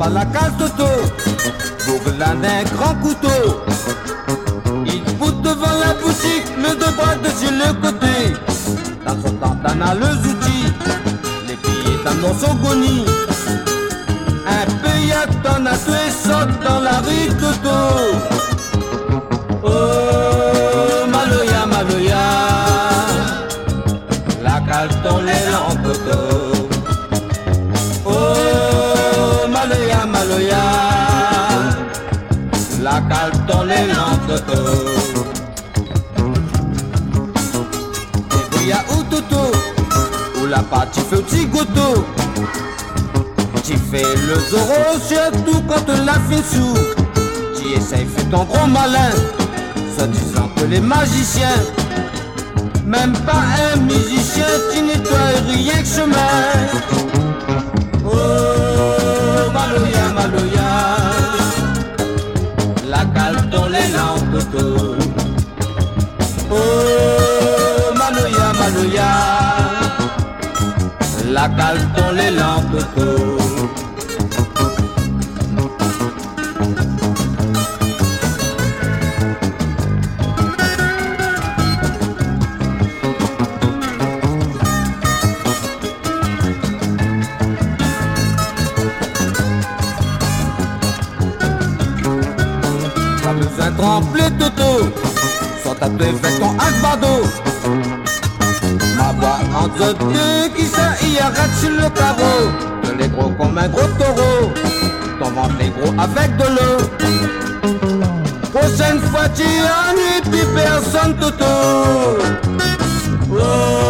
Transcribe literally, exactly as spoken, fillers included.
à la case Toto, bourgla d'un grand couteau. Il pousse devant la boutique, le deux bras dessus le côté. Dans son tantana le zouti, les pieds dans son goni. Un peu y'a ton à tuer, saute dans la rue Toto. Oh, Maloya, Maloya, la calton les lents Toto. Oh, Maloya, Maloya, la calton les lents Toto. Et puis y'a où Toto, où la pâte tu fais au petit goto. Tu fais le zoro surtout quand la fin sous. Tu essayes, fais ton gros malin, soit disant que les magiciens, même pas un musicien, tu nettoies rien que chemin. Oh, Maloya, Maloya, la calton les lents Toto. Oh, Maloya, Maloya, la calton les lents Toto. Pas besoin de trembler Toto, soit à te faire ton asbado. Ma voix en deux qui ça y arrête sur le carreau. De les gros comme un gros taureau, ton ventre est gros avec de l'eau. Prochaine fois tu ennuies plus personne Toto. Oh.